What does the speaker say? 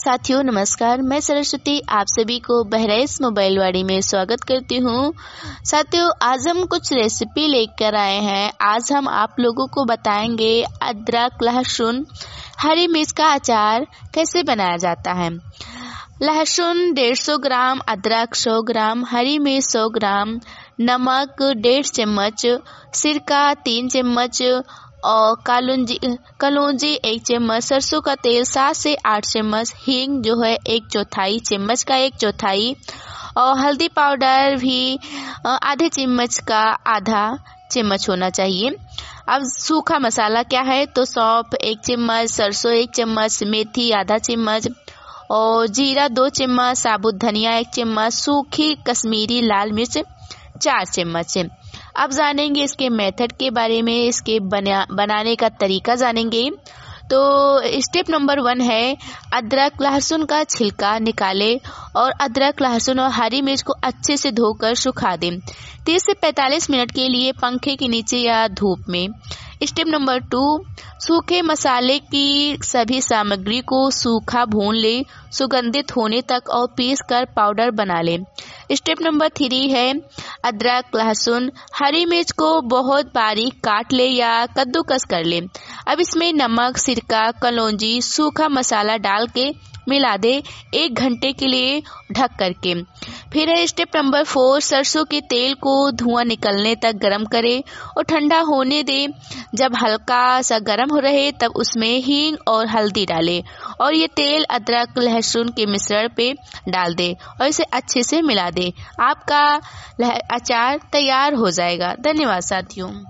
साथियों नमस्कार, मैं सरस्वती आप सभी को बहराइच मोबाइल वाड़ी में स्वागत करती हूँ। साथियों आज हम कुछ रेसिपी लेकर आए हैं। आज हम आप लोगों को बताएंगे अदरक, लहसुन, हरी मिर्च का अचार कैसे बनाया जाता है। लहसुन 150 ग्राम, अदरक 100 ग्राम, हरी मिर्च 100 ग्राम, नमक 1.5 चम्मच, सिरका 3 चम्मच और कलौंजी 1 चम्मच, सरसों का तेल 7 से 8 चम्मच, हींग जो है 1/4 चम्मच का 1/4 और हल्दी पाउडर भी आधे चम्मच का आधा चम्मच होना चाहिए। अब सूखा मसाला क्या है तो सौंफ 1 चम्मच, सरसों 1 चम्मच, मेथी आधा चम्मच और जीरा 2 चम्मच, साबुत धनिया 1 चम्मच, सूखी कश्मीरी लाल मिर्च 4 चम्मच। अब जानेंगे इसके मेथड के बारे में, इसके बनाने का तरीका जानेंगे। तो स्टेप नंबर 1 है अदरक लहसुन का छिलका निकालें और अदरक लहसुन और हरी मिर्च को अच्छे से धोकर सुखा दें 30 से 45 मिनट के लिए पंखे के नीचे या धूप में। स्टेप नंबर 2 सूखे मसाले की सभी सामग्री को सूखा भून ले सुगंधित होने तक और पीस कर पाउडर बना ले। स्टेप नंबर 3 है अदरक लहसुन हरी मिर्च को बहुत बारीक काट ले या कद्दूकस कर ले। अब इसमें नमक, सिरका, कलौंजी, सूखा मसाला डाल के मिला दे 1 घंटे के लिए ढक करके। फिर है स्टेप नंबर 4 सरसों के तेल को धुआं निकलने तक गरम करें और ठंडा होने दे। जब हल्का सा गरम हो रहे तब उसमें हींग और हल्दी डालें और ये तेल अदरक लहसुन के मिश्रण पे डाल दे और इसे अच्छे से मिला दे। आपका अचार तैयार हो जाएगा। धन्यवाद साथियों।